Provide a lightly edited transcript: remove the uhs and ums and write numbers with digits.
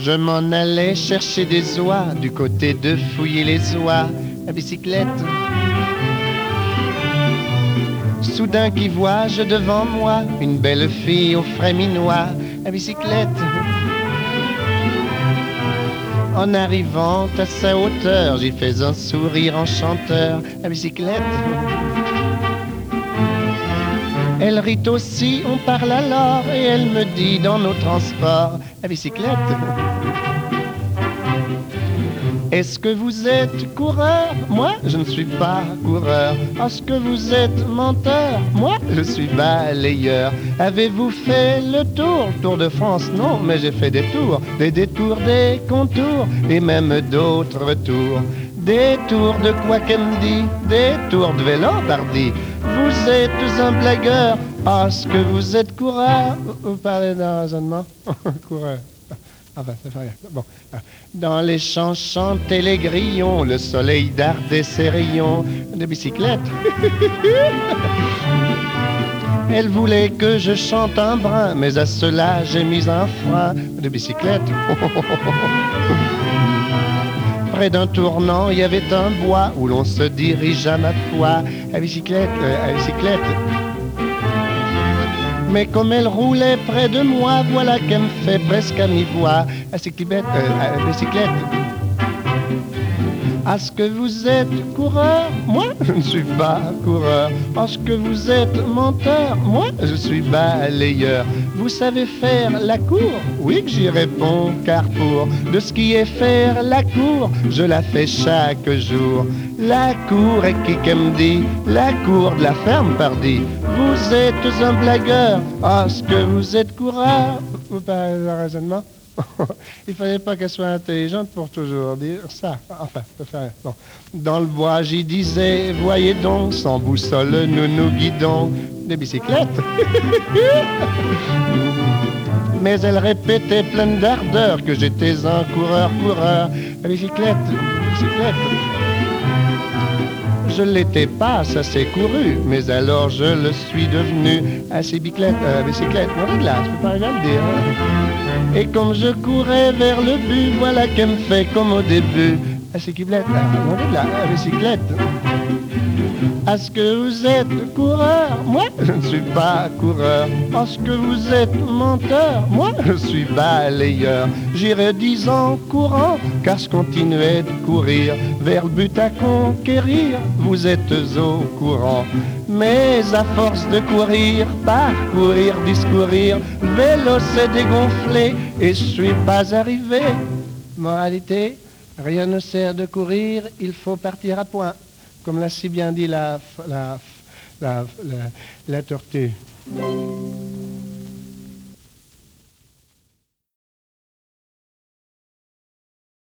je m'en allais chercher des oies du côté de fouiller les oies à bicyclette. Soudain qui vois-je devant moi une belle fille au frais minois à bicyclette. En arrivant à sa hauteur, j'y fais un sourire enchanteur à bicyclette. Elle rit aussi, on parle alors, et elle me dit dans nos transports à bicyclette. Est-ce que vous êtes coureur? Moi, je ne suis pas coureur. Est-ce que vous êtes menteur? Moi, je suis balayeur. Avez-vous fait le tour de France? Non, mais j'ai fait des tours, des détours, des contours, et même d'autres tours. Des tours de quoi qu'elle me dit, des tours de vélo dardi. Vous êtes un blagueur. Est-ce que vous êtes coureur? Vous parlez d'un raisonnement? Coureur. Enfin, ça fait rien. Bon. Dans les champs chantaient les grillons, le soleil dardait ses rayons de bicyclette. Elle voulait que je chante un brin, mais à cela j'ai mis un frein de bicyclette. Près d'un tournant, il y avait un bois où l'on se dirige à ma foi à bicyclette, à bicyclette. Mais comme elle roulait près de moi, voilà qu'elle me fait presque à mi-voix à bicyclette. Est-ce que vous êtes coureur? Moi, je ne suis pas coureur. Est-ce que vous êtes menteur? Moi, je suis balayeur. Vous savez faire la cour? Oui que j'y réponds, car pour de ce qui est faire la cour, je la fais chaque jour. La cour est qui me dit? La cour de la ferme, pardi. Vous êtes un blagueur. Est-ce que vous êtes coureur? Vous parlez de raisonnement? Il fallait pas qu'elle soit intelligente pour toujours dire ça. Enfin, je peux faire. Bon. Dans le bois, j'y disais, voyez donc, sans boussole, nous nous guidons des bicyclettes. Mais elle répétait pleine d'ardeur que j'étais un coureur, à bicyclette, bicyclette. Je l'étais pas, ça s'est couru, mais alors je le suis devenu à bicyclette, non de là, je peux pas rien le dire. Et comme je courais vers le but, voilà qu'elle me fait comme au début, à bicyclette, non de là, à bicyclette. Est-ce que vous êtes coureur? Moi, je ne suis pas coureur. Est-ce que vous êtes menteur? Moi, je suis balayeur. J'irai 10 ans courant, car je continuais de courir vers le but à conquérir. Vous êtes au courant. Mais à force de courir, parcourir, discourir, le vélo s'est dégonflé et je suis pas arrivé. Moralité, rien ne sert de courir, il faut partir à point. Comme l'a si bien dit la tortue.